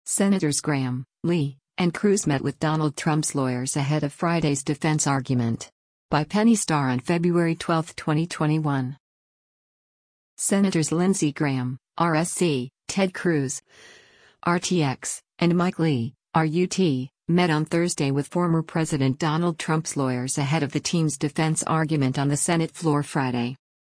Senators Graham, Lee, and Cruz met with Donald Trump's lawyers ahead of Friday's defense argument. By Penny Starr on February 12, 2021. Senators Lindsey Graham, RSC, Ted Cruz, RTX, and Mike Lee, RUT, met on Thursday with former President Donald Trump's lawyers ahead of the team's defense argument on the Senate floor Friday.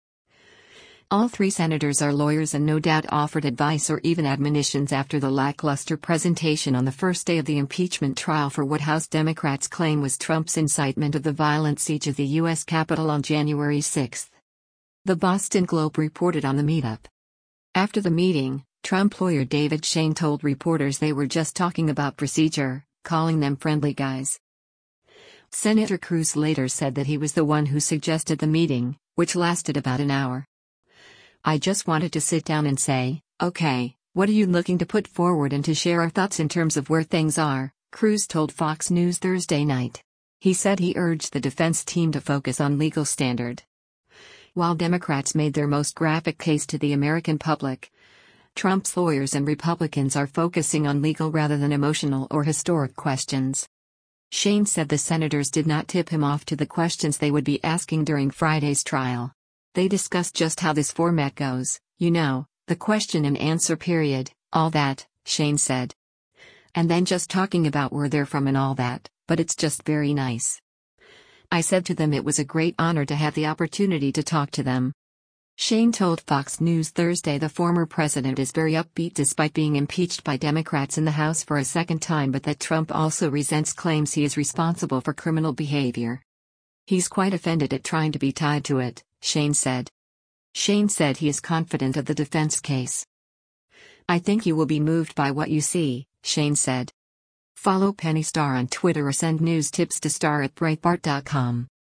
All three senators are lawyers and no doubt offered advice or even admonitions after the lackluster presentation on the first day of the impeachment trial for what House Democrats claim was Trump's incitement of the violent siege of the U.S. Capitol on January 6. The Boston Globe reported on the meetup. After the meeting, Trump lawyer David Shane told reporters they were just talking about procedure, calling them friendly guys. Senator Cruz later said that he was the one who suggested the meeting, which lasted about an hour. "I just wanted to sit down and say, okay, what are you looking to put forward and to share our thoughts in terms of where things are," Cruz told Fox News Thursday night. He said he urged the defense team to focus on legal standard. While Democrats made their most graphic case to the American public, Trump's lawyers and Republicans are focusing on legal rather than emotional or historic questions. Shane said the senators did not tip him off to the questions they would be asking during Friday's trial. They discussed just how this format goes, the question and answer period, all that, Shane said. And then just talking about where they're from and all that, but it's just very nice. I said to them it was a great honor to have the opportunity to talk to them. Shane told Fox News Thursday the former president is very upbeat despite being impeached by Democrats in the House for a second time, but that Trump also resents claims he is responsible for criminal behavior. He's quite offended at trying to be tied to it, Shane said. Shane said he is confident of the defense case. "I think you will be moved by what you see," Shane said. Follow Penny Starr on Twitter or send news tips to star@breitbart.com.